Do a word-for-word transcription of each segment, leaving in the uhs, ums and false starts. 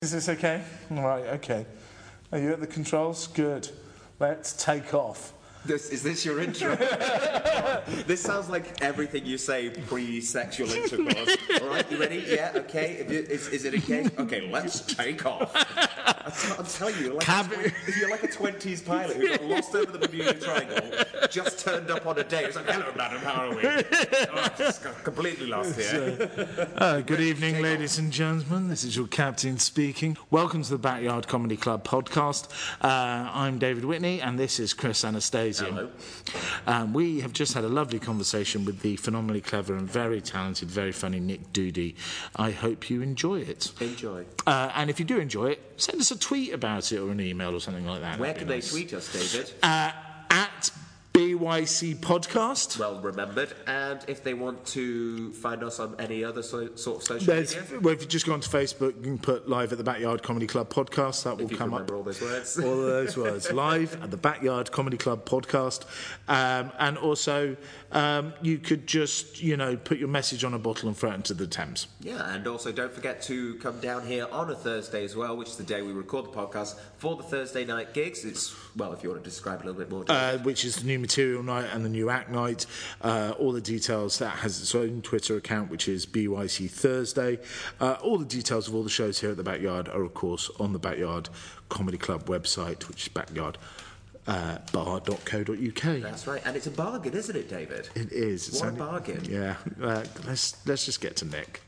Is this okay? Right, okay. Are you at the controls? Good. Let's take off. This, is this your intro? This sounds like everything you say pre-sexual intercourse. All right, you ready? Yeah, okay. If you, is, is it okay? Okay, let's take off. I t- I'm telling you, like Cab- a, tw- you're like a twenties pilot who got lost over the Bermuda Triangle, just turned up on a day. It's like, hello, madam, how are we? Oh, just got completely lost here. Uh, good evening, ladies and gentlemen. This is your captain speaking. Welcome to the Backyard Comedy Club podcast. Uh, I'm David Whitney, and this is Chris Anastasia. Hello. Um, we have just had a lovely conversation with the phenomenally clever and very talented, very funny Nick Doody. I hope you enjoy it. Enjoy. Uh, and if you do enjoy it, send us a tweet about it or an email or something like that. Where That'd can be they nice. tweet us, David? Uh, at B Y C Podcast. Well remembered. And if they want to find us on any other so, sort of social There's, media? well, if you just go onto Facebook, you can put live at the Backyard Comedy Club podcast. That will If you come can up. remember all those words. All of those words. Live at the Backyard Comedy Club podcast. Um, and also, um, you could just, you know, put your message on a bottle and throw it into the Thames. Yeah, and also don't forget to come down here on a Thursday as well, which is the day we record the podcast, for the Thursday night gigs. It's, well, if you want to describe it a little bit more. Uh, which is the new material night and the new act night. Uh, all the details. That has its own Twitter account, which is B Y C Thursday. Uh, all the details of all the shows here at the Backyard are, of course, on the Backyard Comedy Club website, which is backyard bar dot co dot U K. That's right, and it's a bargain, isn't it, David? It is. It's What only- a bargain. Yeah. Uh, let's let's just get to Nick.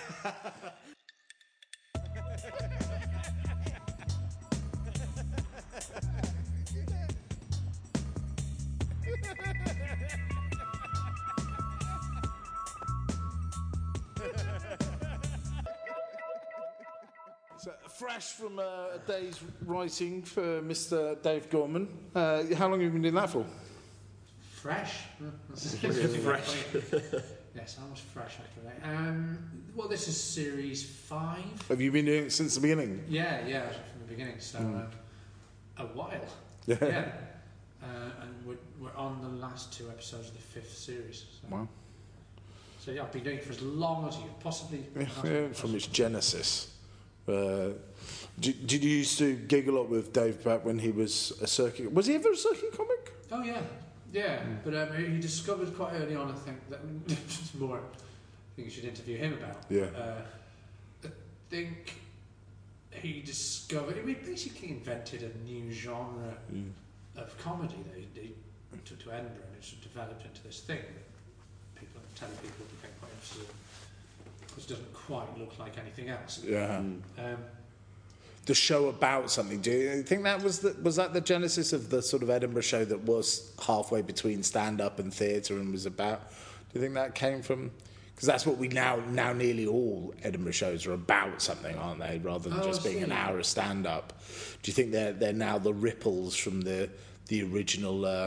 So, fresh from uh, a day's writing for Mister Dave Gorman. Uh, how long have you been doing that for? Fresh. fresh. Yes, I was fresh after that. Um, well, this is series five. Have you been doing it since the beginning? Yeah, yeah, from the beginning. So Mm. uh, a while. Yeah. Yeah. Uh, and we're, we're on the last two episodes of the fifth series. So, Wow. so yeah, I've been doing it for as long as you possibly. Yeah, possibly- yeah, from its genesis. Uh, did, did you used to gig a lot with Dave back when he was a circuit? Was he ever a circuit comic? Oh yeah, yeah. But um, he discovered quite early on, I think, that it's more. I think you should interview him about. Yeah. Uh, I think he discovered. He basically invented a new genre Mm. of comedy that he, he took to Edinburgh, and it sort of developed into this thing that people, telling people became quite interested in, because it doesn't quite look like anything else. Yeah. Um, The show about something. Do you think that was the, was that the genesis of the sort of Edinburgh show that was halfway between stand-up and theatre and was about? Do you think that came from? Because that's what we now now nearly all Edinburgh shows are about something, aren't they? Rather than Oh, just I being see. an hour of stand-up. Do you think they're they're now the ripples from the the original uh,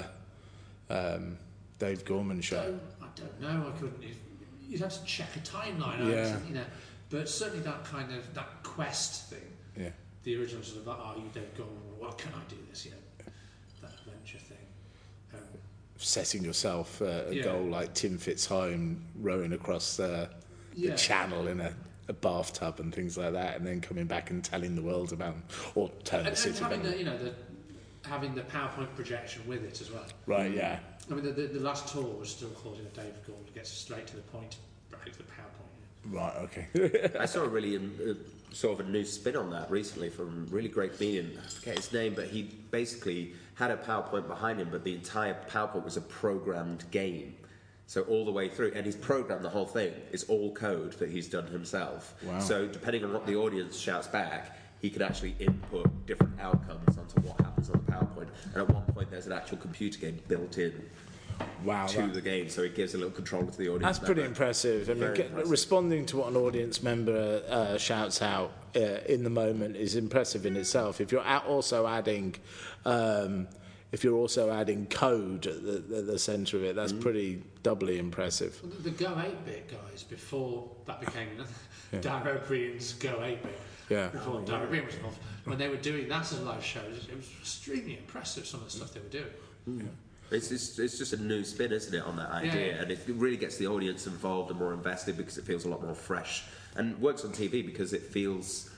um, Dave Gorman show? Um, I don't know. I couldn't. You'd have to check a timeline. I Yeah. you know, but certainly that kind of that quest thing. Yeah. The original sort of, are you Dave Gorman? What can I do this? You know, that adventure thing. Um, Setting yourself uh, a Yeah. goal like Tim Fitzhome rowing across uh, the Yeah. channel in a, a bathtub and things like that, and then coming back and telling the world about them, or telling and, the and city having about the, them. you know, the having the PowerPoint projection with it as well. Right, yeah. I mean, the, the, the last tour was still called, you know, Dave Gorman gets straight to the point, right to the PowerPoint. You know. Right, okay. I saw a really uh, sort of a new spin on that recently from a really great comedian. I forget his name, but he basically had a PowerPoint behind him, but the entire PowerPoint was a programmed game. So all the way through, and he's programmed the whole thing. It's all code that he's done himself. Wow. So depending on what the audience shouts back, he could actually input different outcomes onto what happens on the PowerPoint. And at one point, there's an actual computer game built in Wow. to that- the game, so it gives a little control to the audience. That's pretty member. impressive. I mean, Very get, impressive. responding to what an audience member uh, shouts out uh, in the moment is impressive in itself. If you're at also adding, um, if you're also adding code at the, at the centre of it, that's pretty doubly impressive. Well, the, the Go eight bit guys, before that became Darren O'Brien's Go eight bit, Yeah. before Darren O'Brien was involved, when they were doing that as live shows, it was extremely impressive, some of the stuff they were doing. It's just, it's just a new spin, isn't it, on that idea? Yeah. And it really gets the audience involved and more invested because it feels a lot more fresh. And works on T V because it feels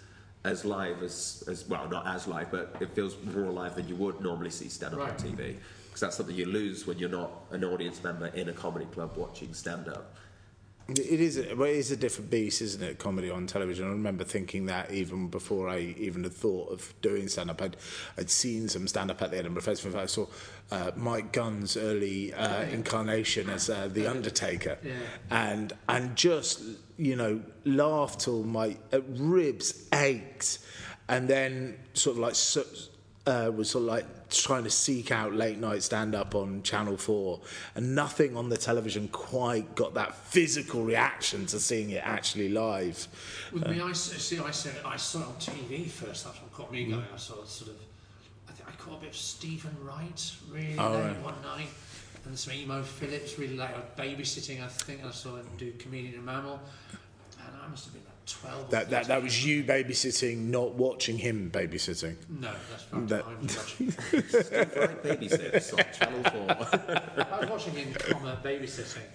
as live as, as well, not as live, but it feels more live than you would normally see stand-up Right. on T V. Because that's something you lose when you're not an audience member in a comedy club watching stand-up. It is, a, well, it is a different beast, isn't it, comedy on television? I remember thinking that even before I even had thought of doing stand-up. I'd, I'd seen some stand-up at the Edinburgh Festival. I saw uh, Mike Gunn's early uh, incarnation as uh, The Undertaker. Yeah. And, and just, you know, laughed till my uh, ribs ached. And then sort of like... So, Uh, was sort of like trying to seek out late night stand up on Channel four, and nothing on the television quite got that physical reaction to seeing it actually live. With uh, me, I see. I said I saw it on T V first. That's what caught me going. I saw sort of. I think I caught a bit of Stephen Wright really oh, late right. one night, and some Emo Phillips really late. I was babysitting. I think I saw him do Comedian and Mammal, and I must have been like twelve. That that that was you babysitting, not watching him babysitting. No, that's fine. That- I was watching. Steve Wright babysits on Channel four. I was watching him, comma babysitting.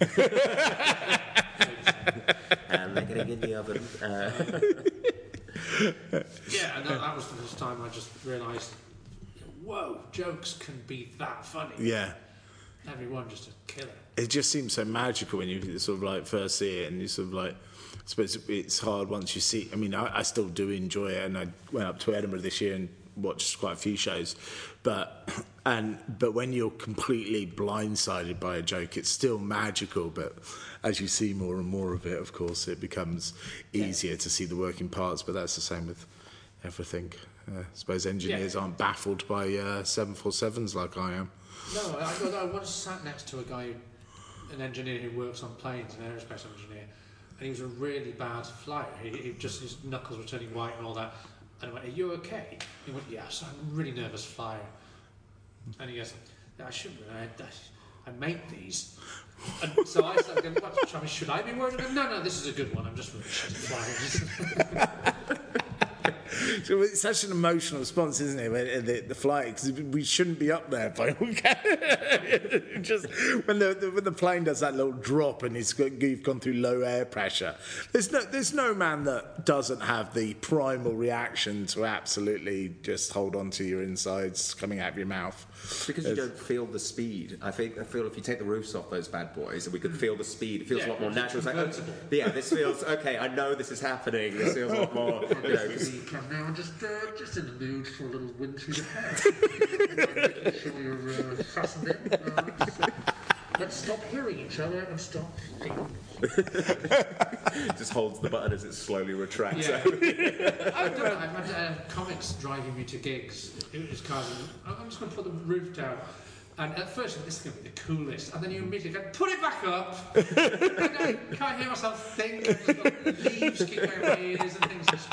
And they're getting in the oven. Uh, Yeah, and that, that was the first time I just realised, whoa, jokes can be that funny. Yeah. Everyone just a killer. It just seems so magical when you sort of like first see it, and you sort of like, I suppose it's hard once you see. I mean, I, I still do enjoy it, and I went up to Edinburgh this year and watched quite a few shows, but and but when you're completely blindsided by a joke, it's still magical. But as you see more and more of it, of course, it becomes easier to see the working parts. But that's the same with everything. Uh, I suppose engineers Yeah. aren't baffled by uh, seven forty-sevens like I am. No, I, I, I once sat next to a guy, an engineer who works on planes, an aerospace engineer, and he was a really bad flyer. He, he just his knuckles were turning white and all that. And I went, "Are you okay?" He went, "Yes, I'm a really nervous flyer." And he goes, "I shouldn't. I, I, I make these." And so I started going, "What? I mean, should I be worried?" I go, "No, no, this is a good one. I'm just really shit at flying." So it's such an emotional response, isn't it? When the, the flight, because we shouldn't be up there, but just when the, the when the plane does that little drop and it's got, you've gone through low air pressure. There's no there's no man that doesn't have the primal reaction to absolutely just hold on to your insides coming out of your mouth. because you don't feel the speed. I think I feel if you take the roofs off those bad boys and we could feel the speed, it feels Yeah, a lot more it's natural. It's like, oh, convertible. yeah, this feels okay. I know this is happening. This feels a lot more. You know, 'cause- Now I'm just, uh, just in the mood for a little wind through the hair. Making sure you're uh, fastened in. Uh, let's, uh, let's stop hearing each other and stop thinking. just holds the button as it slowly retracts. Yeah. out. I've done it. I've had uh, comics driving me to gigs. It was cars. And I'm just going to put the roof down. And at first, you think, this is going to be the coolest. And then you immediately go, put it back up. And I can't hear myself think. I've just got leaves kicking out my ears and things.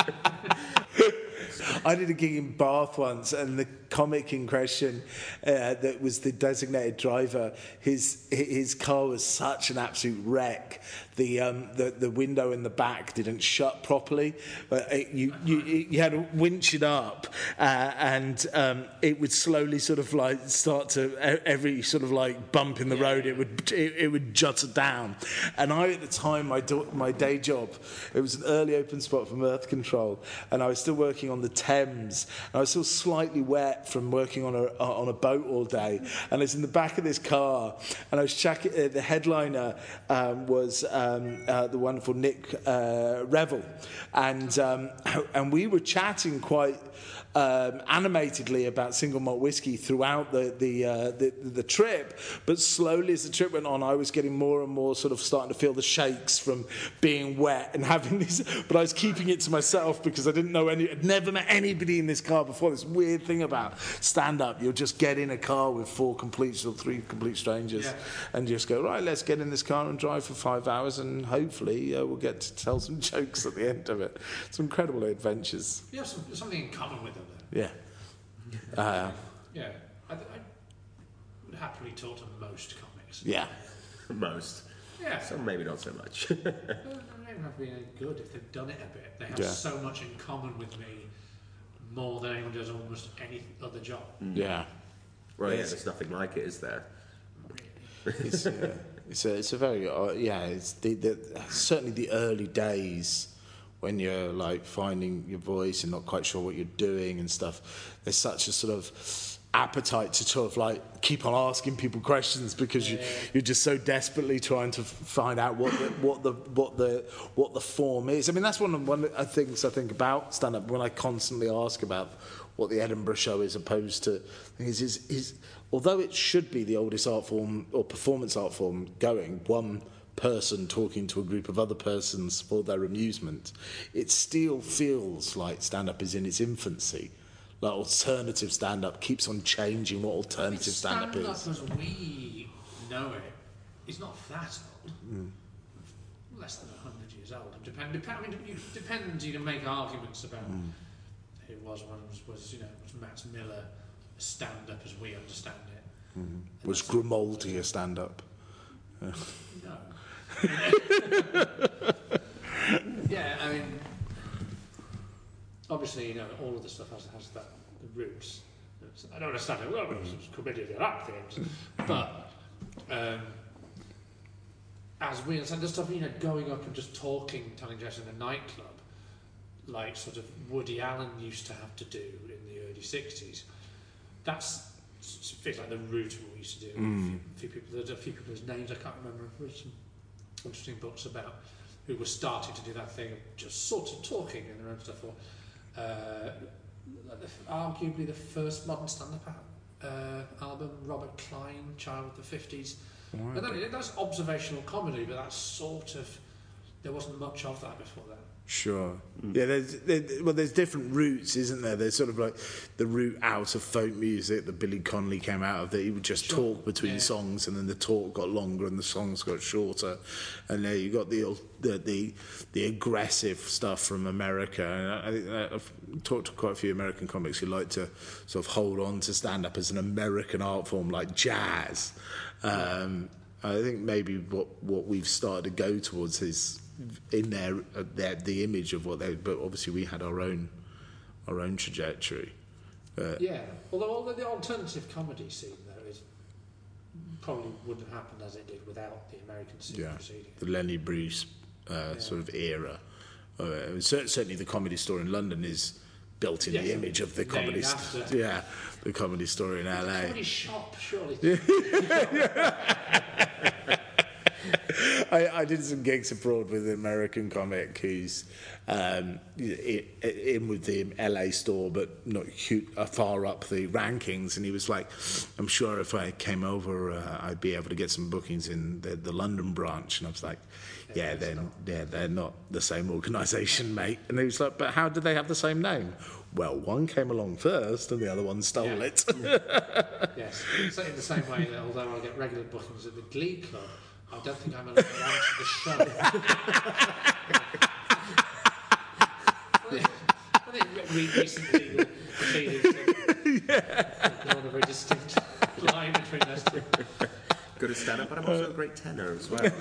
I did a gig in Bath once, and the comic in question uh, that was the designated driver, his his car was such an absolute wreck. The um, the, the window in the back didn't shut properly. But it, you, you you had to winch it up, uh, and um, it would slowly sort of like start to every sort of like bump in the road. It would it, it would jut it down. And I at the time my do- my day job, it was an early open spot from Earth Control, and I was still working on the Thames. And I was still slightly wet from working on a on a boat all day, and I was in the back of this car, and I was checking. Uh, the headliner um, was um, uh, the wonderful Nick uh, Revel, and um, and we were chatting quite um, animatedly about single malt whiskey throughout the the, uh, the the trip. But slowly, as the trip went on, I was getting more and more sort of starting to feel the shakes from being wet and having these. But I was keeping it to myself because I didn't know any. I'd never met anybody in this car before. This weird thing about stand-up, you'll just get in a car with four complete or three complete strangers, Yeah. and just go, right, let's get in this car and drive for five hours, and hopefully uh, we'll get to tell some jokes at the end of it. Some incredible adventures. You have some, something in common with them, then. Yeah. Uh, Yeah. I, I would happily talk to most comics. yeah. Most. Yeah. Some maybe not so much. They don't even have to be any good if they've done it a bit. They have Yeah. so much in common with me, more than anyone does almost any other job. Yeah. Well, yeah, Yes. there's nothing like it, is there? It's, uh, it's, a, it's a very, uh, yeah, it's the, the, certainly the early days when you're like finding your voice and not quite sure what you're doing and stuff. There's such a sort of appetite to sort of like keep on asking people questions because you, you're just so desperately trying to find out what the, what the what the what the form is. I mean, that's one of one of the things I think about stand-up when I constantly ask about what the Edinburgh show is opposed to is is, is although it should be the oldest art form or performance art form going, one person talking to a group of other persons for their amusement, it still feels like stand-up is in its infancy. Like alternative stand-up keeps on changing what alternative I mean, stand-up is. Stand-up as we know it is not that old. Mm. Less than a hundred years old. Depend, depend, I mean, it depends. You can make arguments about mm. who it was one was, was you know was Matt Miller a stand-up as we understand it. Mm. Was Grimaldi a stand-up? No. Yeah, I mean. Obviously, you know, all of the stuff has, has that the roots. It's, I don't understand it. Well, it's committed to that things, but um, as we understand the stuff, you know, going up and just talking, telling jokes in a nightclub, like sort of Woody Allen used to have to do in the early sixties. That's feels like the root of what we used to do. Mm. A few people, there's a few people's names I can't remember. I've read some interesting books about who were starting to do that thing of just sort of talking in their own stuff. Or, Uh, arguably the first modern stand-up uh, album, Robert Klein, Child of the fifties. Right. And then, that's observational comedy, but that's sort of there wasn't much of that before that. Sure. Mm. Yeah, there's there, well, there's different routes, isn't there? There's sort of like the route out of folk music that Billy Connolly came out of, that he would just sure. talk between yeah. songs, and then the talk got longer and the songs got shorter, and there you got the the the, the aggressive stuff from America. And I think I've talked to quite a few American comics who like to sort of hold on to stand-up as an American art form like jazz. Um, I think maybe what what we've started to go towards is in their, uh, their the image of what they, but obviously we had our own our own trajectory. Uh, yeah, although the alternative comedy scene though is probably wouldn't have happened as it did without the American scene yeah, proceeding. the Lenny Bruce uh, yeah. sort of era. Uh, certainly, the Comedy Store in London is built in yes, the image of the comedy. St- yeah, the Comedy Store in L A. The comedy shop, surely. I, I did some gigs abroad with an American comic who's um, in with the L A store, but not huge, uh, far up the rankings. And he was like, "I'm sure if I came over, uh, I'd be able to get some bookings in the, the London branch." And I was like, "Yeah, they're yeah, they're not the same organisation, mate." And he was like, "But how did they have the same name?" Well, one came along first, and the other one stole yeah. it. Yes, so in the same way that although I get regular bookings at the Glee Club, I don't think I'm allowed to answer the show. I think re- recently the feelings yeah. on a very distinct line between those two. Good at stand-up, but I'm also a great tenor as well.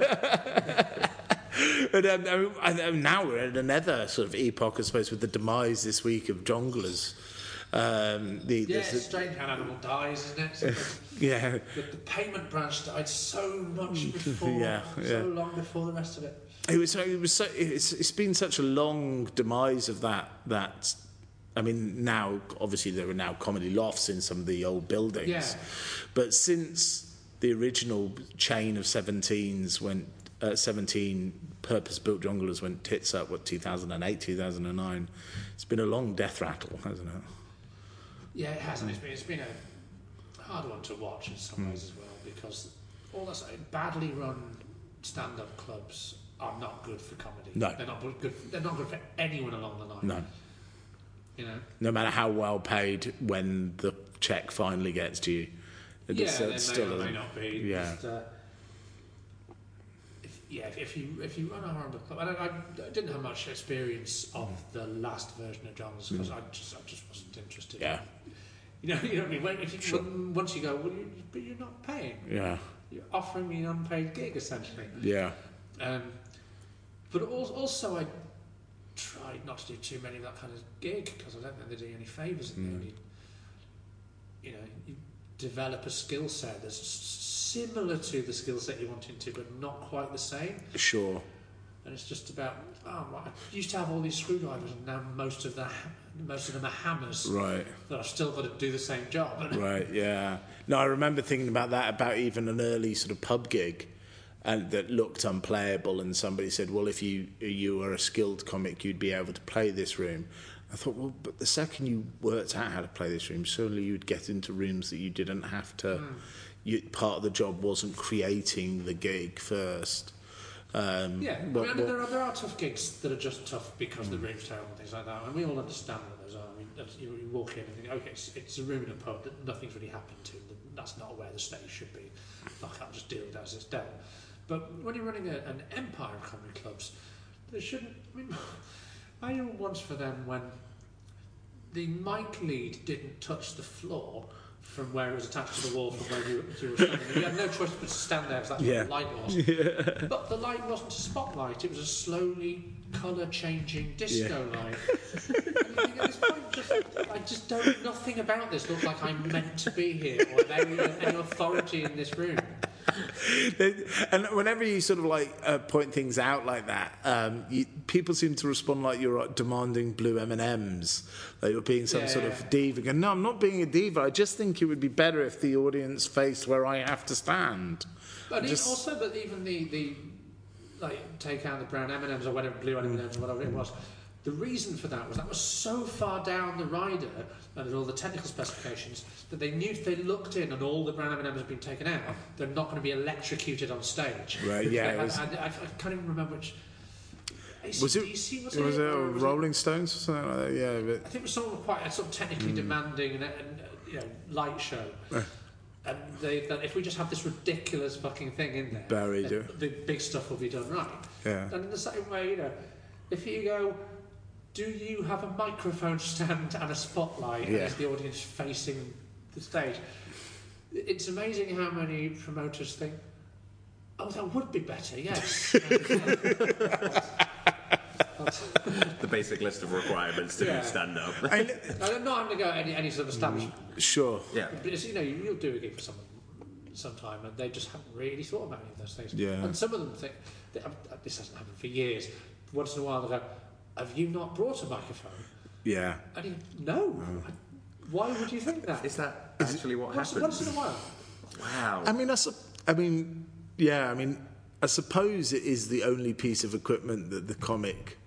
But um, I mean, now we're at another sort of epoch, I suppose, with the demise this week of jonglers. Um, the, yeah, it's strange how an animal dies, isn't it? yeah. The, the payment branch died so much before, yeah, yeah. so long before the rest of it. It was. It was. So, it's. It's been such a long demise of that. That. I mean, now obviously there are now comedy lofts in some of the old buildings, yeah. but since the original chain of seventeens went, uh, seventeen purpose-built jonglers went tits up. What two thousand eight, two thousand nine? It's been a long death rattle, hasn't it? Yeah, it has, and it's been, it's been a hard one to watch in some mm. ways as well, because all that's badly run stand-up clubs are not good for comedy. No, they're not good. They're not good for anyone along the line. No, you know, no matter how well paid, when the check finally gets to you, yeah, it's, uh, still may or may not be. Yeah. Just, uh, if, yeah, if, if you if you run a horrible club, I, don't, I didn't have much experience of the last version of John's because mm. I just I just wasn't interested. Yeah. In, You know, you know what I mean? When, if you, sure. when, once you go, well, you, but you're not paying. Yeah. You're offering me an unpaid gig, essentially. Yeah. Um, but also, I tried not to do too many of that kind of gig because I don't think they do you any favours in mm. there. You, you know, you develop a skill set that's similar to the skill set you want into, but not quite the same. Sure. and it's just about, oh, I used to have all these screwdrivers, and now most of the most of them are hammers. Right. That I've still got to do the same job. Right. Yeah. No, I remember thinking about that about even an early sort of pub gig, and that looked unplayable, and somebody said, well, if you you were a skilled comic, you'd be able to play this room. I thought, well, but the second you worked out how to play this room, surely you'd get into rooms that you didn't have to. Mm. You, part of the job wasn't creating the gig first. Um, yeah, what, I mean, there, are, there are tough gigs that are just tough because mm. the room's terrible and things like that, and we all understand what those are. I mean, you, you walk in and think, okay, it's, it's a room in a pub that nothing's really happened to. That's not where the stage should be. I can't just deal with it as it's done. But when you're running a, an empire of comedy clubs, there shouldn't. I mean, I knew once for them when the mic lead didn't touch the floor from where it was attached to the wall from where you, you were standing. You had no choice but to stand there because that's yeah. what the light was. Yeah. But the light wasn't a spotlight, it was a slowly colour-changing disco yeah. light. And you think, at this point, just, I just don't... Nothing about this looks like I'm meant to be here or have any, any authority in this room. And whenever you sort of like uh, point things out like that, um, you, people seem to respond like you're uh, demanding blue M and M's, like you're being some yeah, sort yeah. of diva. Going, no, I'm not being a diva. I just think it would be better if the audience faced where I have to stand. But just... also, but even the, the like take out the brown M and M's or whatever, blue M and M's or whatever it was. The reason for that was that was so far down the rider and all the technical specifications that they knew if they looked in and all the brown M and M's had been taken out, they're not going to be electrocuted on stage. Right, yeah. I, was... I, I, I can't even remember which... Was it, was it, was it, or was Rolling it, Stones or something like that? Yeah, but... I think it was sort of quite a sort of technically mm. demanding and, and uh, you know, light show. Uh. And they, that if we just have this ridiculous fucking thing in there, Buried, yeah. the big stuff will be done right. Yeah. And in the same way, you know, if you go... Do you have a microphone stand and a spotlight yeah. and is the audience facing the stage? It's amazing how many promoters think, oh, that would be better, yes. The basic list of requirements to yeah. do stand-up. I, I'm not having to go any, any sort of establishment. Sure. Yeah. But it's, you know, you'll do a gig for someone sometime and they just haven't really thought about any of those things. Yeah. And some of them think, this hasn't happened for years, once in a while they'll go, have you not brought a microphone? Yeah. And you no. Oh. Why would you think that? Is that actually what once, happens? Once in a while. Wow. I mean, I, su- I mean, yeah, I mean, I suppose it is the only piece of equipment that the comic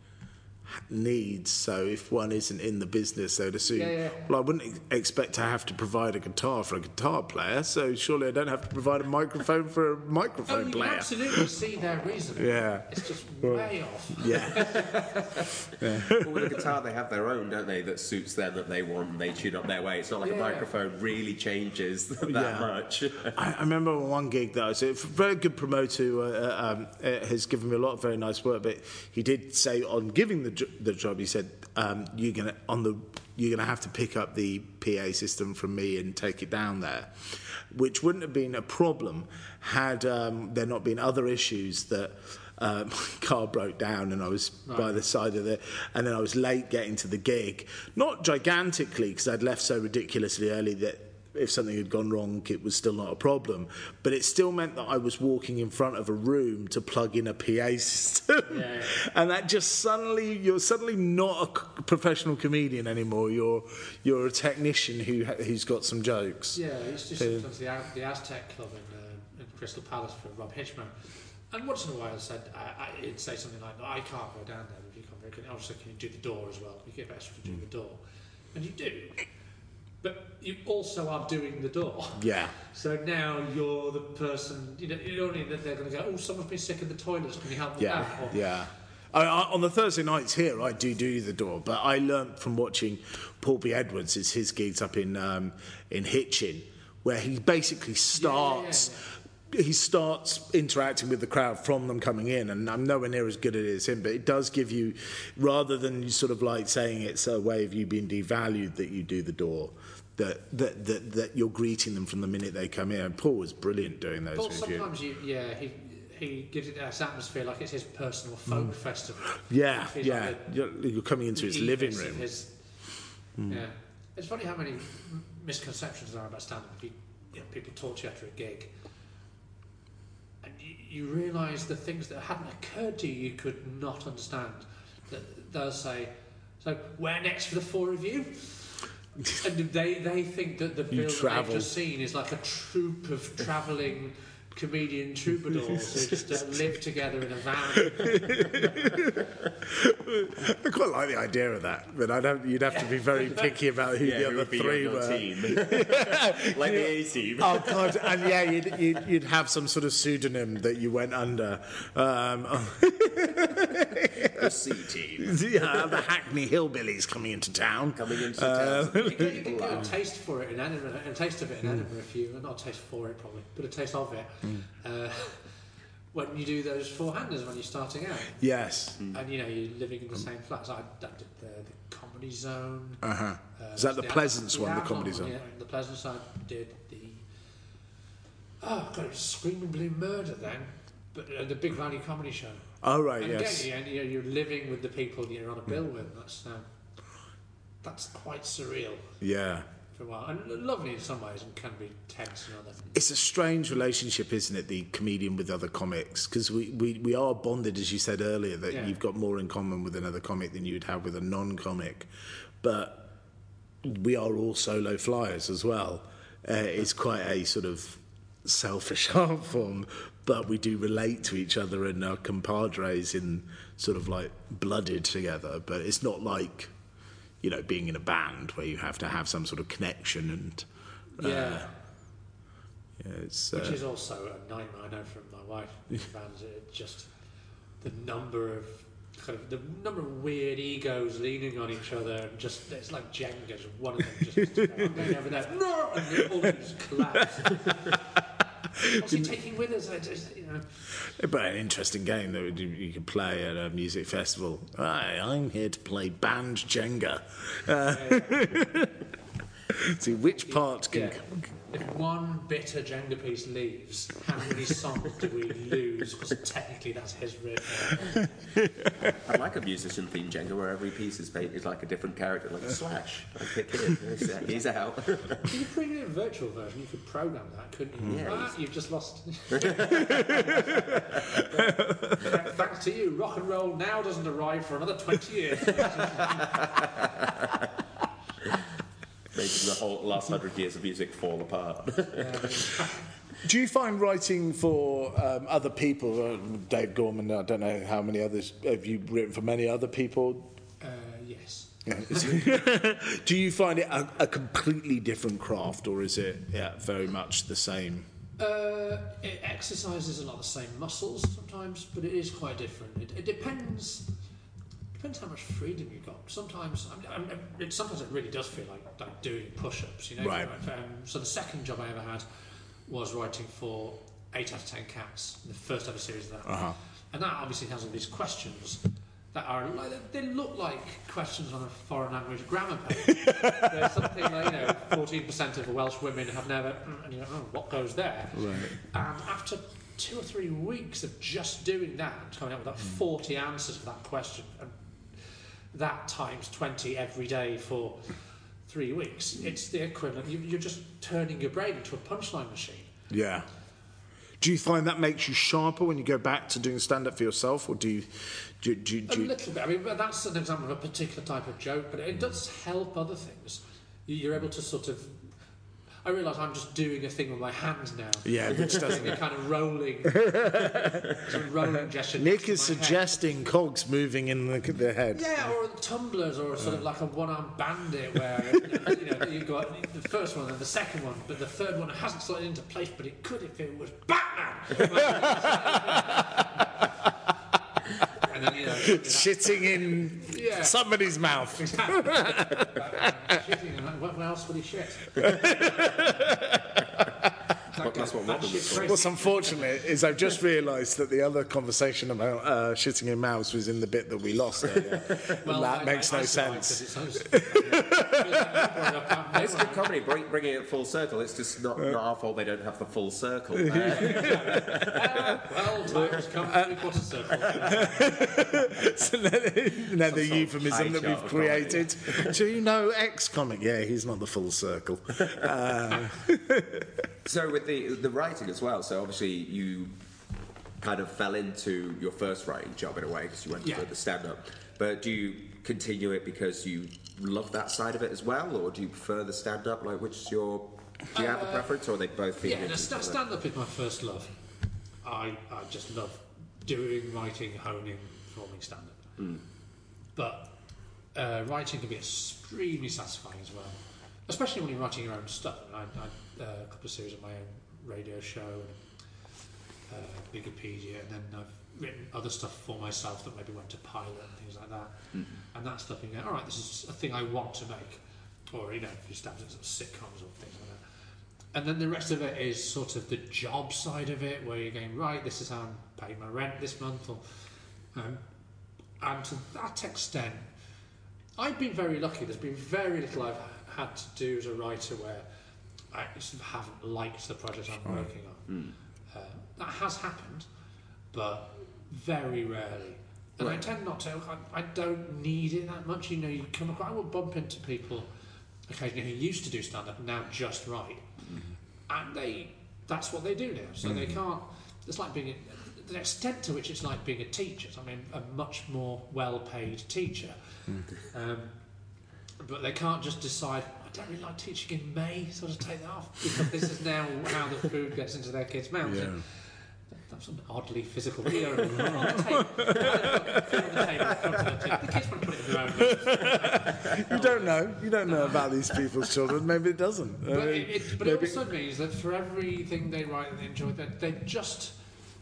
needs. So if one isn't in the business, so to assume, yeah, yeah. well, I wouldn't ex- expect to have to provide a guitar for a guitar player. So surely I don't have to provide a microphone for a microphone oh, you player. You absolutely see their reason. Yeah, it's just way off. Yeah. yeah. Well, with a guitar, they have their own, don't they? That suits them, that they want, and they tune up their way. It's not like yeah. a microphone really changes that yeah. much. I, I remember one gig that I was a very good promoter who uh, um, uh, has given me a lot of very nice work, but he did say on giving the jo- the job, he said, um, "You're gonna on the you're gonna have to pick up the P A system from me and take it down there," which wouldn't have been a problem had um, there not been other issues that. Uh, my car broke down and I was right. by the side of it, and then I was late getting to the gig. Not gigantically, because I'd left so ridiculously early that if something had gone wrong, it was still not a problem. But it still meant that I was walking in front of a room to plug in a P A system. Yeah, yeah. And that just suddenly, you're suddenly not a professional comedian anymore. You're you're a technician who who's got some jokes. Yeah, I used to so, sometimes the, the Aztec Club in, uh, in Crystal Palace for Rob Hitchman. And once in a while, I said, I, I, he'd say something like, no, I can't go down there if you come here. Can, also, can you do the door as well? You get extra for doing the door. And you do. But you also are doing the door. Yeah. So now you're the person, you know, you don't need that they're going to go, oh, someone's been sick in the toilets, can you help with yeah. that? Or, yeah. I, I, on the Thursday nights here, I do do the door, but I learnt from watching Paul B. Edwards, it's his gigs up in um, in Hitchin, where he basically starts... Yeah, yeah, yeah. He starts interacting with the crowd from them coming in, and I'm nowhere near as good at it as him, but it does give you, rather than you sort of like saying it's a way of you being devalued that you do the door, that that that, that you're greeting them from the minute they come in. And Paul was brilliant doing those. Paul, sometimes you, yeah, he he gives it this atmosphere like it's his personal folk mm. festival. Yeah, He's yeah, like a, you're, you're coming into his living room. His, mm. Yeah, it's funny how many misconceptions there are about stand-up. If you, you know, people talk to you after a gig. and you, you realise the things that hadn't occurred to you you could not understand. That they'll say, "So where next for the four of you?" And they they think that the film that they've just seen is like a troupe of travelling comedian troubadours who just uh, live together in a van. I quite like the idea of that, but I don't. You'd have to be very picky about who Yeah, the who other would be three on your were. team. Like the A team. Oh God! And yeah, you'd, you'd, you'd have some sort of pseudonym that you went under. Um, The C team. yeah, the Hackney Hillbillies coming into town. Coming into town. You get, you get a taste for it in Edinburgh, a taste of it in Edinburgh. If you not a taste for it probably, but a taste of it. Uh, when you do those four-handers when you're starting out, Yes. and you know you're living in the same flats. I, I did the, the Comedy Zone. Uh-huh. Uh, Is that the the Pleasance the one, the Avalon Comedy one, Zone? Yeah, the Pleasance I did the. Oh God, it was Screaming Blue Murder then, but uh, the Big Valley Comedy Show. Oh right, And yes. again, you know, you're living with the people that you're on a bill with. That's uh, that's quite surreal Yeah. for a while, and lovely in some ways, and can be tense in others. It's a strange relationship, isn't it, the comedian with other comics? Because we, we, we are bonded, as you said earlier, that Yeah. you've got more in common with another comic than you'd have with a non-comic. But we are all solo flyers as well. Uh, it's quite a sort of selfish art form, but we do relate to each other and are compadres in sort of like blooded together. But it's not like, you know, being in a band where you have to have some sort of connection and... Uh, Yeah. Yeah, it's, Which uh, is also a nightmare. I know from my wife. in bands, it just the number of kind of the number of weird egos leaning on each other, and just it's like Jenga. One of them just has to go, I'm going over there, no, and they all just collapse. What's he taking with us? I just, you know. But an interesting game that you- you could play at a music festival. Hi, I'm here to play band Jenga. Uh, see which part can. Yeah. If one bitter Jenga piece leaves, how many songs do we lose? Because technically that's his riff. I like a musician-themed Jenga where every piece is made is like a different character, like a Slash. I pick him, he's, he's out. You could bring in a virtual version. You could program that, couldn't you? Yeah, Ah, he's- you've just lost. Thanks to you, rock and roll now doesn't arrive for another twenty years. Making the whole last hundred years of music fall apart. Do you find writing for um, other people, uh, Dave Gorman? I don't know how many others have you written for many other people? Uh, yes. Do you find it a, a completely different craft, or is it yeah, very much the same? Uh, it exercises a lot of the same muscles sometimes, but it is quite different. It, it depends. Depends how much freedom you've got. Sometimes, I'm, I'm, it, sometimes it really does feel like, like doing push-ups. You know. Right. Um, so the second job I ever had was writing for Eight Out of Ten Cats, the first ever series of that. Uh-huh. And that obviously has all these questions that are like, they look like questions on a foreign language grammar page. There's something like, you know, fourteen percent of Welsh women have never, and you know, oh, what goes there? Right. And after two or three weeks of just doing that, coming up with that forty answers for that question, and that times twenty every day for three weeks, it's the equivalent. You, you're just turning your brain into a punchline machine. Yeah. Do you find that makes you sharper when you go back to doing stand-up for yourself, or do you... Do, do, do A you little bit. I mean, but that's an example of a particular type of joke, but it does help other things. You- You're able to sort of... I realise I'm just doing a thing with my hands now. yeah, which doesn't... Doing a kind of rolling, sort of rolling gesture. Nick next is to my head. suggesting cogs moving in the, the head. Yeah, or tumblers, or sort of like a one-armed bandit, where you know you've got the first one and the second one, but the third one hasn't slotted into place, but it could if it was Batman. And then, you know, Shitting in Yeah. somebody's mouth. Exactly. Shitting, and like, where else would he shit? Well, that's what Robin was for. What's unfortunate is I've just realised that the other conversation about uh, shitting in mouths was in the bit that we lost earlier. Well, that I- makes I- no I survived sense. 'cause it's so- It's good comedy, bring, bringing it full circle. It's just not, not our fault they don't have the full circle. Uh, Well, time's come to the quarter circle. It's another Some sort of euphemism high that chart we've of created. Do you know X comic? Yeah, he's not the full circle. Uh, So with the the writing as well. So obviously you kind of fell into your first writing job in a way because you went Yeah. for the stand-up. But do you continue it because you love that side of it as well, or do you prefer the stand-up? Like, which is your... Do you have a Uh, preference, or are they both feed Yeah, into no, each sta- other? stand-up is my first love. I, I just love doing, writing, honing, performing stand-up. Mm. But uh, writing can be extremely satisfying as well, especially when you're writing your own stuff. I, I uh, a couple of series of my own radio show, and, uh, Wikipedia, and then I've written other stuff for myself that maybe went to pilot and things like that. Mm. And that stuff, you go, all right, this is a thing I want to make. Or, you know, if you stand at sort of sitcoms or things like that. And then the rest of it is sort of the job side of it, where you're going, right, this is how I'm paying my rent this month. Or, um, and to that extent, I've been very lucky. There's been very little I've had to do as a writer where I sort of haven't liked the project I'm working on. Mm. Uh, that has happened, but very rarely. And I Right. tend not to. I, I don't need it that much. You know, you come across. I will bump into people occasionally who used to do stand up and now just write, and they that's what they do now. So they can't. It's like being a, the extent to which it's like being a teacher. I mean, a much more well-paid teacher, um, but they can't just decide. I don't really like teaching in May, so I'll just take that off because this is now how the food gets into their kids' mouths. Yeah. That's an oddly physical video. On the table. On the table. The kids want to put it in their own mouths. You don't know. You don't know about these people's children. Maybe it doesn't. But Uh, it, it, but it maybe- also means that for everything they write and they enjoy, they they just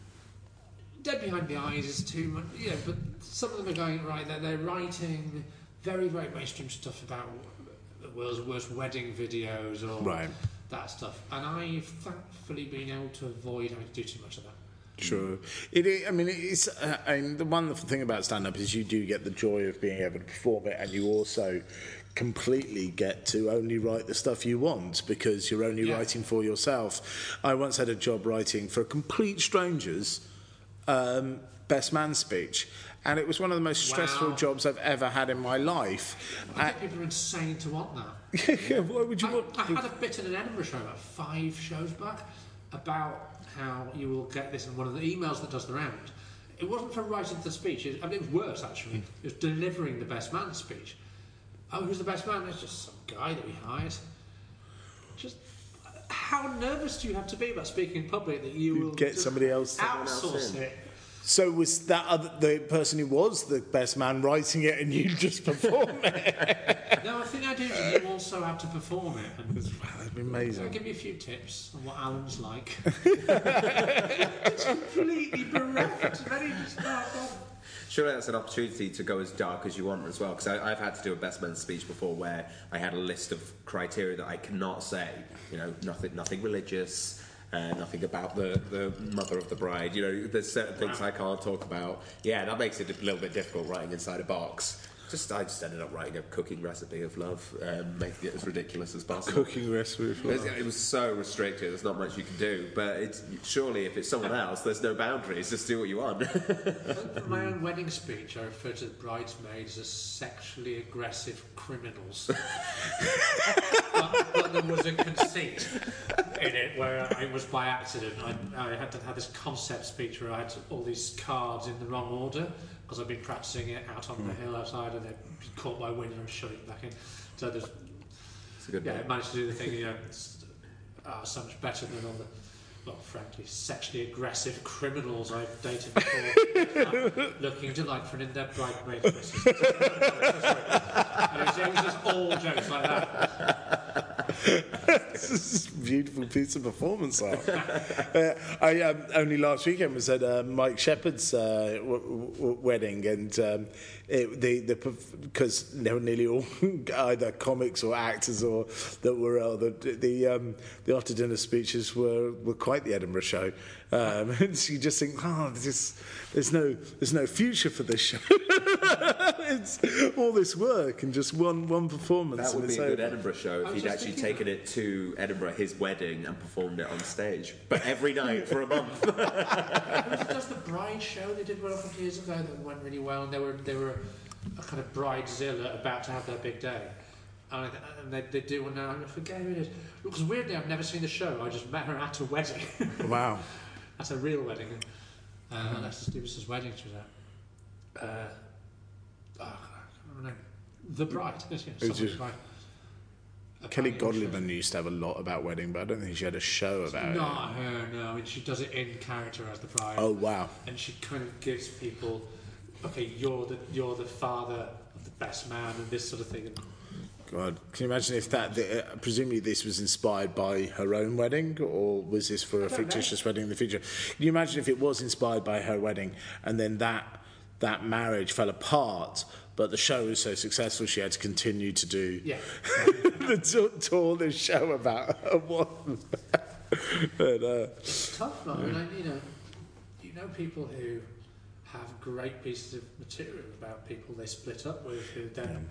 dead behind the eyes is too much. You know, but some of them are going right. They're, they're writing very very mainstream stuff about the world's worst wedding videos or Right. that stuff, and I've thankfully been able to avoid having to do too much of that. Sure. It, i- I mean, it's. Uh, I mean, the wonderful thing about stand-up is you do get the joy of being able to perform it, and you also completely get to only write the stuff you want because you're only Yeah. writing for yourself. I once had a job writing for complete strangers, um, best man speech, and it was one of the most stressful Wow. jobs I've ever had in my life. I think people are insane to want that. Uh, why would you I, want? I had a bit in an Edinburgh show about five shows back about how you will get this in one of the emails that does the round. It wasn't for writing the speech. It, I mean, it was worse actually. It was delivering the best man speech. Oh, who's the best man? It's just some guy that we hired. Just how nervous do you have to be about speaking in public that you will Get just somebody else- Someone else outsource in. it? So was that other, the person who was the best man writing it, and you just perform it? No, I think I do. You also have to perform it. And Wow, that'd be I'll amazing. give you a few tips on what Alan's like. It's completely bereft. Very just Surely that's an opportunity to go as dark as you want as well, because I've had to do a best man speech before where I had a list of criteria that I cannot say. You know, nothing, nothing religious, uh, nothing about the, the mother of the bride. You know, there's certain things Wow. I can't talk about. Yeah, that makes it a little bit difficult writing inside a box. Just I just ended up writing a cooking recipe of love, um, making it as ridiculous as possible. Cooking recipe. It was, it was so restricted. There's not much you can do. But it's, surely, if it's someone else, there's no boundaries. Just do what you want. For my own wedding speech, I refer to the bridesmaids as sexually aggressive criminals. but, but there was a conceit in it where it was by accident. I, I had to have this concept speech where I had all these cards in the wrong order because I'd been practicing it out on the hill outside and they'd been caught by wind and shoved it back in. So there's It's a good yeah, one. it managed to do the thing, you know, it's, uh, so much better than all the, well, frankly, sexually aggressive criminals I've dated before. uh, looking to like for an in-depth bridesmaid. It was, it was just all jokes like that. This is a beautiful piece of performance art. uh, I um, only last weekend was at uh, Mike Shepherd's uh, w- w- wedding, and um, it, the the because they were nearly all either comics or actors or that were uh, the the um, the after dinner speeches were, were quite the Edinburgh show. Um, and so you just think, oh, there's just, there's no there's no future for this show. It's all this work and just one one performance. That would and be it's a good over. Edinburgh show I if was he'd just actually thinking taken it to Edinburgh, his wedding, and performed it on stage. But every night for a month. It was just the Bride show they did one a couple of years ago that went really well, and they were they were a kind of bridezilla about to have their big day. And, I, and they, they do one now, I forget who it is. Because weirdly, I've never seen the show, I just met her at a wedding. Wow. At a real wedding. Uh, Alexis Davis's wedding, she was at. Uh, oh, I can't remember her name. The Bride. Yes, yeah, Who's someone's you- bride. Kelly Apparently, Godliman used to have a lot about wedding, but I don't think she had a show about it. Not her, no. I mean, she does it in character as the bride. Oh wow! And she kind of gives people, okay, you're the you're the father of the best man, and this sort of thing. And God, can you imagine if that? The, uh, presumably, this was inspired by her own wedding, or was this for a don't fictitious wedding in the future? Can you imagine if it was inspired by her wedding, and then that that marriage fell apart, but the show was so successful, she had to continue to do yeah, the tour, tour the show about her one. But, uh, it's tough, man. I mean, like, you know, you know people who have great pieces of material about people they split up with who then.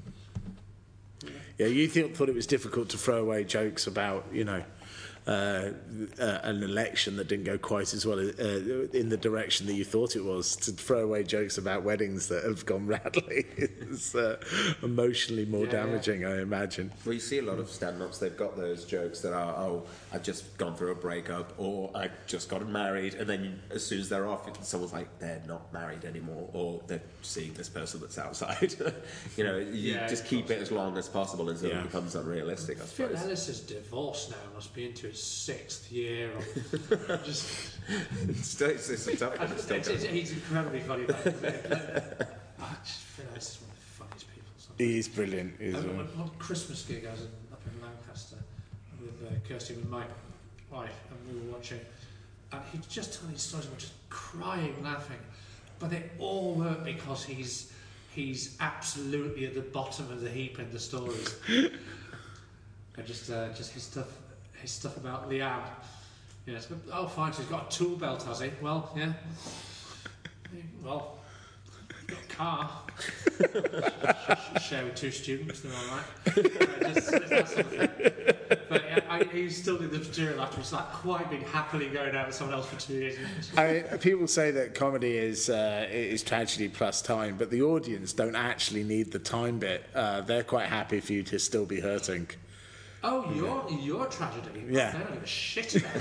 yeah, you th- thought it was difficult to throw away jokes about, you know, uh, uh, an election that didn't go quite as well uh, in the direction that you thought it was. To throw away jokes about weddings that have gone badly is uh, emotionally more Yeah, damaging, I imagine. Well, you see a lot of stand-ups, they've got those jokes that are, oh, I've just gone through a breakup, or I just got married, and then as soon as they're off, someone's like, they're not married anymore, or they're seeing this person that's outside. You know, you Yeah, just of keep course. it as long as possible until Yeah. it becomes unrealistic, I Phil suppose. Ellis's divorce now must be into its sixth year. Or just, It's still, it's, it's, it's, I just, still it's, it's, going. he's incredibly funny. About it. I just Phil Ellis is one of the funniest people. So. He's brilliant. He's, I uh, went on Christmas gig I was in, up in Lancaster with uh, Kirsty, with my wife, and we were watching, and he just told these stories, and we're just crying, laughing, but they all work because he's he's absolutely at the bottom of the heap in the stories. And just uh, just his stuff, his stuff about Liam. Yeah, it's, oh fine, she's got a tool belt, has he? Well, yeah. Well, got a car. Share with two students, they're all right. Uh, just, that sort of thing. But yeah, I, he's still doing the material after it's like quite been happily going out with someone else for two years. I mean, people say that comedy is uh, is tragedy plus time, but the audience don't actually need the time bit. Uh, they're quite happy for you to still be hurting. Oh, your your tragedy. Yeah. They don't give a shit about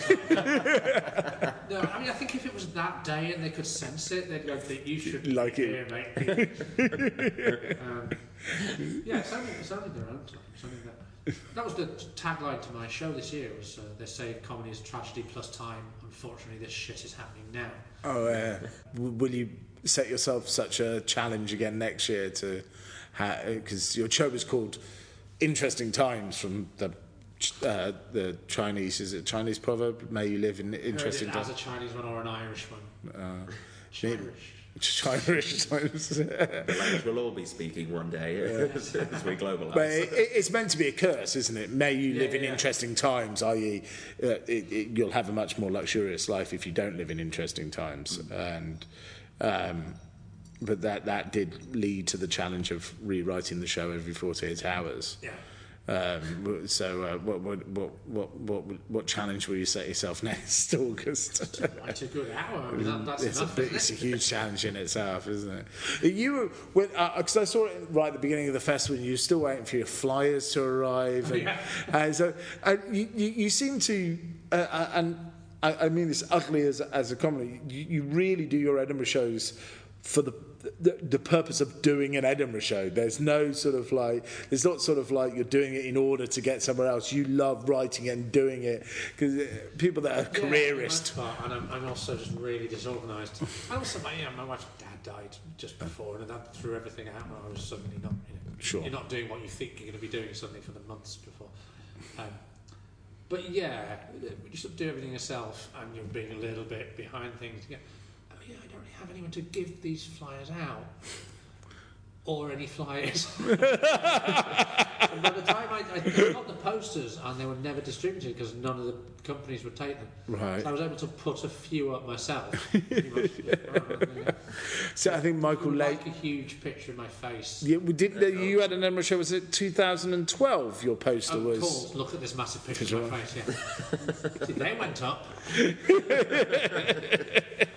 it. No, I mean, I think if it was that day and they could sense it, they'd go, that you should Like be it. here, mate. um, yeah, it's only, it's only their own time. It's only that. That was the tagline to my show this year. Was uh, they say comedy is tragedy plus time. Unfortunately, this shit is happening now. Oh, uh, w- will you set yourself such a challenge again next year to, because your show was called Interesting Times from the uh, the Chinese, is it Chinese proverb? May you live in interesting Heard it as times. a Chinese one or an Irish one. Uh, Irish. Irish times. The language we'll all be speaking one day as, as we globalise. But it, it's meant to be a curse, isn't it? May you Yeah, live in yeah. interesting times, that is, uh, it, it, you'll have a much more luxurious life if you don't live in interesting times. And um, but that that did lead to the challenge of rewriting the show every forty-eight hours. Yeah. Um, so, uh, what, what what what what what challenge will you set yourself next August? It's a good hour. I mean, that, that's It's a, enough. bit, isn't it's a it? huge challenge in itself, isn't it? You were, because I saw it right at the beginning of the festival, and you were still waiting for your flyers to arrive. And, Yeah. and so uh, you, you, you seem to, uh, uh, and I, I mean this ugly as, as a comedy, you, you really do your Edinburgh shows for the, the the purpose of doing an Edinburgh show. There's no sort of like, there's not sort of like you're doing it in order to get somewhere else. You love writing it and doing it, because people that are Yeah, careerist. for the most part, and I'm, I'm also just really disorganised. And also, my, you know, my wife's dad died just before, and that threw everything out. Where I was suddenly not, you know, Sure. you're not doing what you think you're going to be doing suddenly for the months before. Um, but yeah, when you sort of do everything yourself, and you're being a little bit behind things. You go, oh yeah, I don't really have anyone to give these flyers out. Or any flyers. And by the time I, I got the posters, and they were never distributed because none of the companies would take them. Right. So I was able to put a few up myself. Pretty much. Oh, yeah. So I think Michael Would Lake. like a huge picture of my face. Yeah, we did. Uh, you had an Edinburgh show. Was it two thousand twelve? Your poster Of was. course, look at this massive picture Picture of my face. Yeah. See, they went up.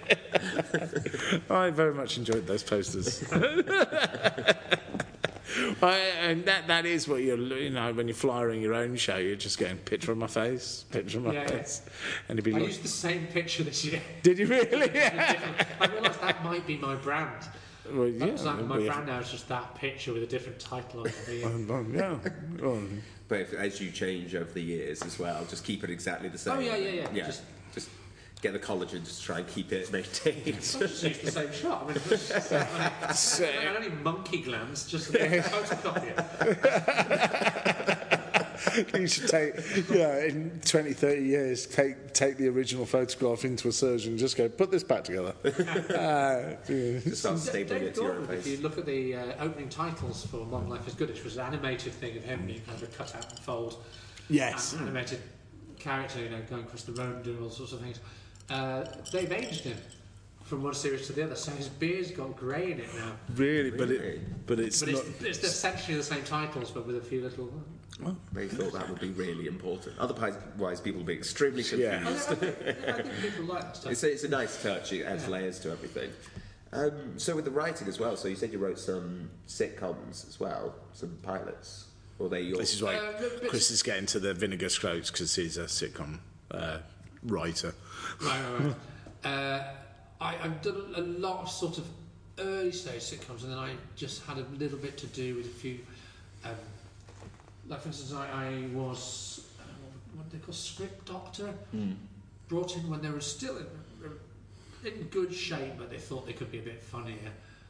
I very much enjoyed those posters. I, and that that is what you're, you know, when you're flying your own show, you're just getting picture of my face, picture of my Yeah, face, and it'd be I like, used the same picture this year. did you really? I realised that might be my brand. Well, yeah, That's like my well, brand now is just that picture with a different title on it. um, um, yeah. Well, But if, as you change over the years as well, just keep it exactly the same. Oh, yeah, yeah, yeah. Yeah, Just- just, get the collagen, just try and keep it maintained. I just used the same shot. I mean, it's just, uh, I, So- I don't need monkey glands, just a photocopy it. you should take, yeah, in twenty, thirty years, take take the original photograph into a surgeon and just go, put this back together. uh, yeah. Just start stapling Dave it to your own Gordon, if you face. look at the uh, opening titles for Modern Life is Good, which was an animated thing of him being kind of a cut out and fold. Yes. An animated character, you know, going across the road and doing all sorts of things. Uh, they've aged him from one series to the other, so his beard's got grey in it now. Really, but Really? it, but it's But not. it's, it's essentially the same titles, but with a few little. They thought that would be really important. Otherwise, people would be extremely Yeah. confused. I, think, I think people like that stuff. It's a, it's a nice touch. It adds layers to everything. Um, so with the writing as well, so you said you wrote some sitcoms as well, some pilots. Or they your... This is why Uh, but- but- Chris is getting to the Vinegar Scroats because he's a sitcom uh, writer. Right, right, right. uh, I, I've done a lot of sort of early stage sitcoms, and then I just had a little bit to do with a few. Um, like, for instance, I, I was uh, what do they call script doctor, brought in when they were still in, in good shape, but they thought they could be a bit funnier.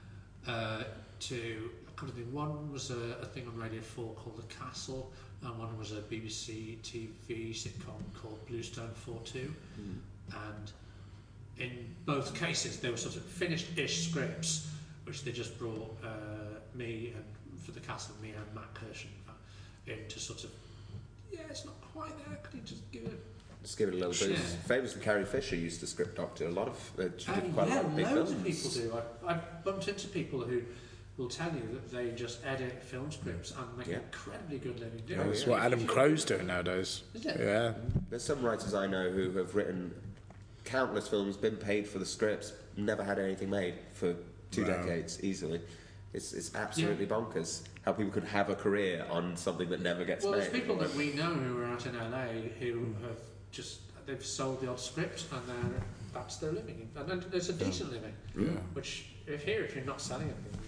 Uh, to a couple of things. One was a, a thing on Radio Four called The Castle, and one was a B B C T V sitcom called Bluestone Forty-Two. And in both cases, they were sort of finished-ish scripts, which they just brought uh, me and for The Castle, me and Matt Kirshen in to sort of, yeah, it's not quite there. Could you just give it? Just give it a little boost. Yeah. Famously, Carrie Fisher used to script doctor a lot of. Uh, she Uh, did quite yeah, a lot of big loads films. of people do. I've, I've bumped into people who will tell you that they just edit film scripts and make Yeah. an incredibly good living doing That's it. what If Adam you- Crow's doing nowadays. Is it? Yeah. There's some writers I know who have written countless films, been paid for the scripts, never had anything made for two Wow. decades easily. It's it's absolutely bonkers how people could have a career on something that never gets Well, made. there's people that we know who are out in L A who have just they've sold the odd script and they're, that's their living, and then it's a decent living. Yeah. Which, if here, if you're not selling anything,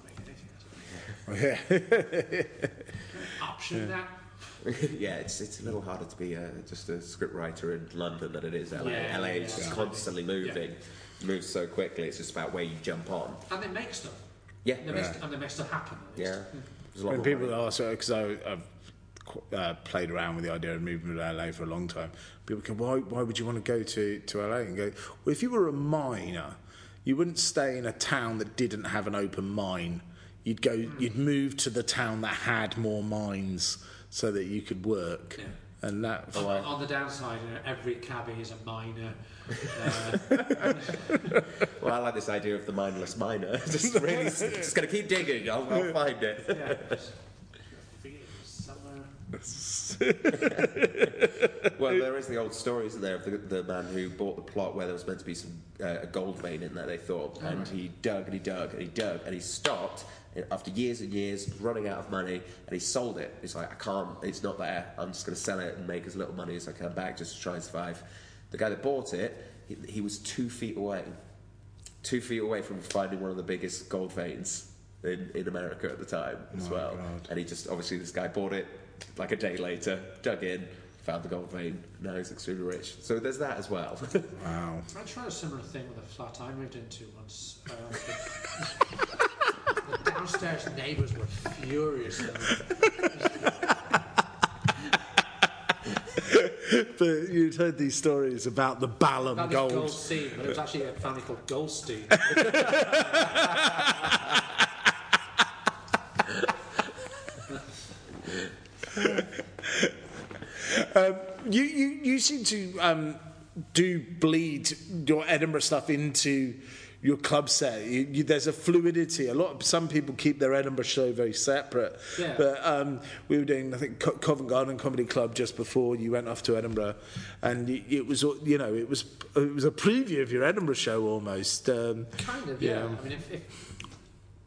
you're not making anything out of it. Option that. yeah, it's it's a little harder to be uh, just a script writer in London than it is L A. Yeah, L A is yeah, just yeah. constantly moving, moves so quickly. It's just about where you jump on. And they make stuff. Yeah, They make st- and they make stuff happen. At least. yeah. There's a lot When more people money. ask, because I've uh, played around with the idea of moving to L A for a long time, people go, why, why would you want to go to, to L A? And go, well, if you were a miner, you wouldn't stay in a town that didn't have an open mine. You'd go, you'd move to the town that had more mines so that you could work. Yeah. And that, Oh, On, on the downside, you know, every cabbie is a miner. Uh, Well, I like this idea of the mindless miner. just really, just going to keep digging. I'll, I'll find it. yeah, just forget it somewhere. Well, there is the old story, isn't there, of the, the man who bought the plot where there was meant to be some uh, a gold vein in there, they thought, Oh, and right. he dug and he dug and he dug and he stopped after years and years, running out of money, and he sold it. He's like, I can't, it's not there. I'm just going to sell it and make as little money as I can back just to try and survive. The guy that bought it, he, he was two feet away, two feet away from finding one of the biggest gold veins in, in America at the time as My well. God. And he just, obviously, this guy bought it like a day later, dug in, found the gold vein. Now he's extremely rich. So there's that as well. wow. I tried a similar thing with a flat I moved into once. Um, the downstairs neighbours were furious. But you'd heard these stories about the Ballum About this gold. Goldstein, but it was actually a family called Goldstein. You, you, you seem to um, do bleed your Edinburgh stuff into your club set. You, you, there's a fluidity. A lot. Of, some people keep their Edinburgh show very separate. Yeah. But um, we were doing, I think, Co- Covent Garden Comedy Club just before you went off to Edinburgh, and it, it was, you know, it was it was a preview of your Edinburgh show almost. Um, Kind of, yeah. Yeah. I mean, if, if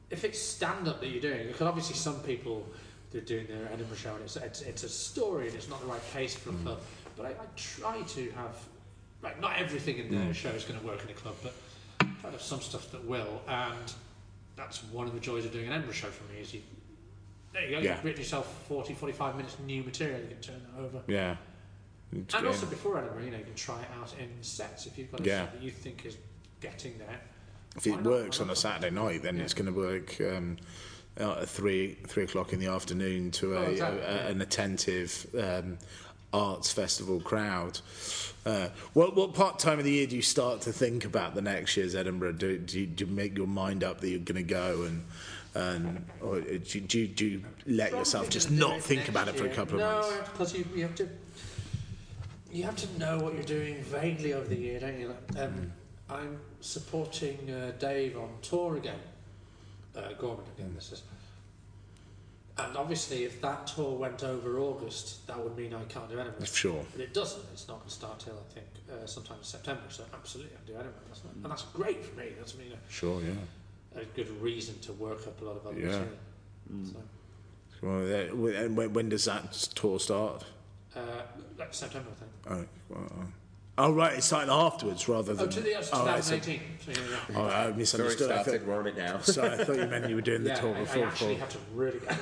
if it's stand-up that you're doing, because obviously some people, they're doing their Edinburgh show and it's, it's, it's a story and it's not the right pace for a Mm. club, but I, I try to have, like, not everything in the Mm. show is going to work in a club, but try to have some stuff that will, and that's one of the joys of doing an Edinburgh show for me, is you, there you go, Yeah. you've written yourself forty, forty-five minutes new material, you can turn that over. Yeah. And also before Edinburgh, you know, you can try it out in sets if you've got a Yeah. set that you think is getting there. If Why it not? works Why on a not? Saturday night, then Yeah. it's going to work um, at three three o'clock in the afternoon to a, Oh, exactly, a, yeah. an attentive um, arts festival crowd. Uh, what what part time of the year do you start to think about the next year's Edinburgh? Do, do, you, do you make your mind up that you're going to go, and and or do, you- do, you- do you let Probably yourself just gonna do not it think next about it for a year. couple of no, months? No, because you, you have to you have to know what you're doing vaguely over the year, don't you? Like, um, Mm. I'm supporting uh, Dave on tour again, uh, Gorman again. This is, and obviously, if that tour went over August, that would mean I can't do Edinburgh. Sure. But it doesn't. It's not going to start till I think uh, sometime in September. So absolutely, I can do Edinburgh. That's not, and that's great for me. That's me Sure, yeah. a, a good reason to work up a lot of other Yeah. material. So, Well, uh, and when, when does that tour start? uh, like September, I think. Oh, well, oh, right, it's starting afterwards rather than. Oh, to the uh, oh, right, so- twenty eighteen. So, yeah, yeah. oh, I Sorry, misunderstood. I thought, started. We're on it now. sorry, I thought you meant you were doing the Yeah, tour I, I before. actually before. have to really go.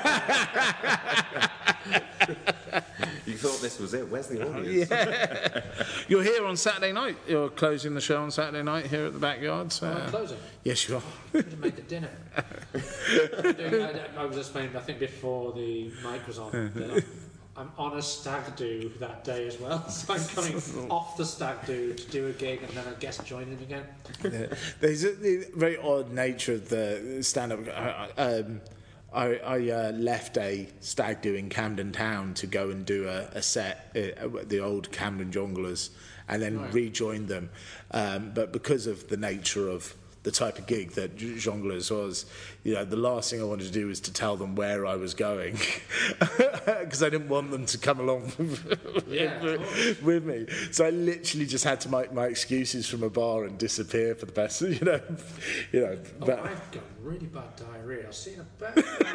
You thought this was it? Where's the audience? You're here on Saturday night. You're closing the show on Saturday night here at the Backyard. So, I'm closing. yes, you are. Could have made the dinner. Doing, I, I was explaining, I think before the mic was on, that I'm, I'm on a stag do that day as well. So I'm coming off the stag do to do a gig and then I guess joining again. Yeah. There's a, the very odd nature of the stand-up. I, I- um, I, I uh, left a stag do in Camden Town to go and do a, a set uh, at the old Camden Jongleurs, and then Right. rejoined them. Um, but because of the nature of the type of gig that Jongleurs was, you know, the last thing I wanted to do was to tell them where I was going, because I didn't want them to come along Yeah, of course. with me. So I literally just had to make my excuses from a bar and disappear for the best, you know, you know. Oh, But I've got really bad diarrhea. I've seen a bad.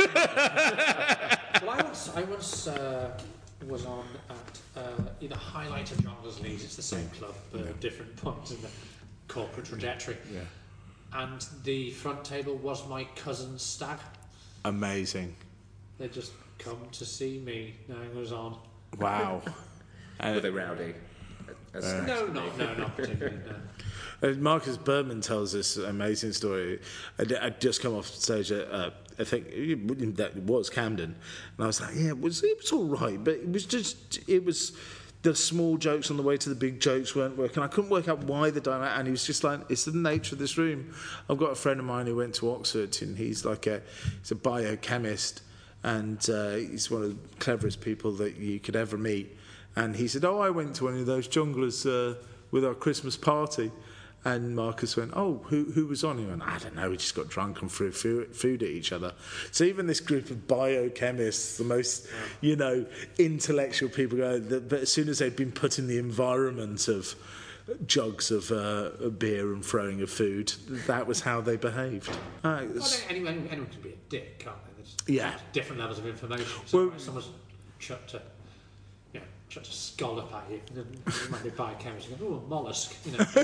Well, I once, I once uh, was on at uh, either Highlight or Jongleurs Leeds. It's the same club, but at different points in the corporate trajectory. yeah, And the front table was my cousin's stag. amazing. They just come to see me knowing it was on. Wow. Were they rowdy? As Uh, No, not no, not particularly. No. Uh, Marcus Berman tells this amazing story. I'd, I'd just come off stage at, uh, I think it, that was Camden, and I was like, yeah, it was, it was all right, but it was just, it was, the small jokes on the way to the big jokes weren't working. I couldn't work out why the dynamic, and he was just like, it's the nature of this room. I've got a friend of mine who went to Oxford, and he's like a, he's a biochemist, and uh, he's one of the cleverest people that you could ever meet. And he said, oh, I went to one of those Jongleurs uh, with our Christmas party. And Marcus went, oh, who who was on? He went, I don't know, we just got drunk and threw food, food at each other. So even this group of biochemists, the most, you know, intellectual people, go, that, but as soon as they'd been put in the environment of jugs of uh, beer and throwing of food, that was how they behaved. Uh, Well, it's- I don't- anyone, anyone can be a dick, can't they? There's Yeah. different levels of information. So Well- someone's chucked a, you know, chucked a scallop at you. And then you might be biochemist. You go, oh, a mollusk. You know.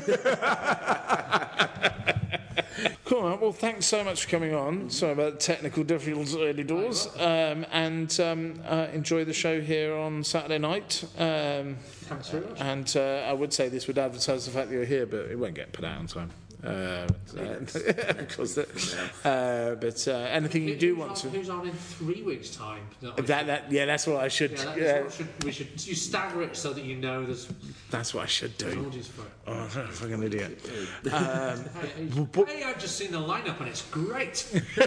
Cool, man. Well, thanks so much for coming on. Sorry about technical difficulties early doors. Um, and um, uh, enjoy the show here on Saturday night. Um, Thanks very much. and uh, I would say this would advertise the fact that you're here, but it won't get put out on time. Uh, of course. Uh, but uh, anything you do Who's want on, to. Who's on in three weeks' time? That I That, that, yeah, that's what I should. Yeah, that Yeah, is what should, we should you stagger it so that you know there's that's what I should an do. audience for it. Oh, I'm a fucking idiot. Um, Hey, hey, I've just seen the lineup and it's great.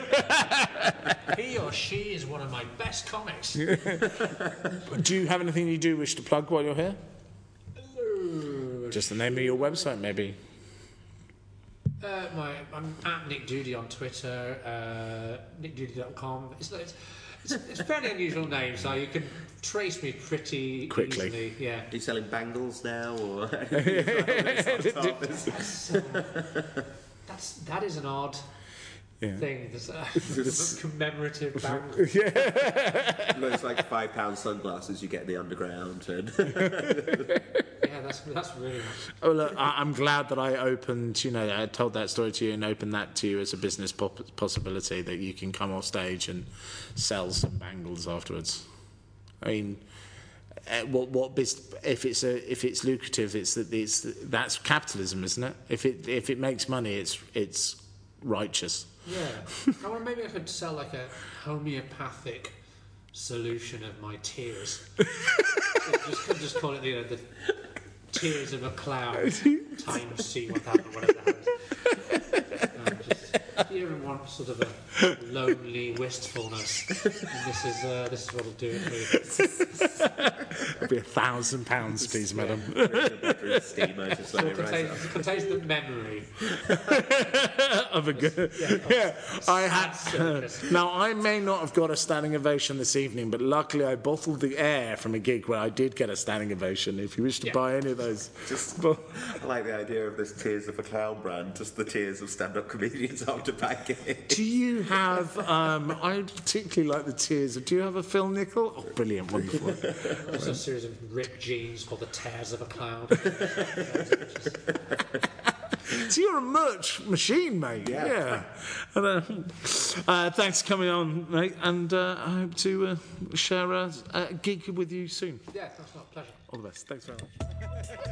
He or she is one of my best comics. do you have anything you do wish to plug while you're here? Just the name of your website, maybe. Uh, my, I'm at Nick Doody on Twitter, uh, nick doody dot com. It's, it's, it's, it's a fairly unusual name, so you can trace me pretty Quickly. easily. Yeah. Are you selling bangles now, or? That's, uh, that's, that is an odd Yeah. thing, this, uh, this commemorative band. Looks like five pound sunglasses you get in the underground. And Yeah, that's that's really nice. Oh, look, I, I'm glad that I opened, you know, I told that story to you and opened that to you as a business pop- possibility that you can come off stage and sell some bangles afterwards. I mean, uh, what what bis- if it's a if it's lucrative, it's that it's that's capitalism, isn't it? If it if it makes money, it's it's righteous. Yeah. I wonder maybe I could sell like a homeopathic solution of my tears. just could just call it, you know, the tears of a cloud times C one thousand, whatever that is. Um, just, if you ever want sort of a lonely wistfulness, and this is uh, this is what'll do it for you. It'll be a thousand pounds, please, madam. steamer just So let it it rise contains, up. it contains the memory. Of a good, Yeah, yeah. I had. circus. Now I may not have got a standing ovation this evening, but luckily I bottled the air from a gig where I did get a standing ovation. If you wish to Yeah. buy any of those, Just, Well, I like the idea of this Tears of a Clown brand, just the tears of stand-up comedians after banging. do you have? Um, I particularly like the tears. Do you have a Phil Nickel? Oh, brilliant, wonderful. Also a series of ripped jeans called the Tears of a Cloud. So you're a merch machine, mate. Yeah. And, uh, uh, thanks for coming on, mate, and uh, I hope to uh, share a, a gig with you soon. Yeah, that's not a pleasure. All the best. Thanks very much.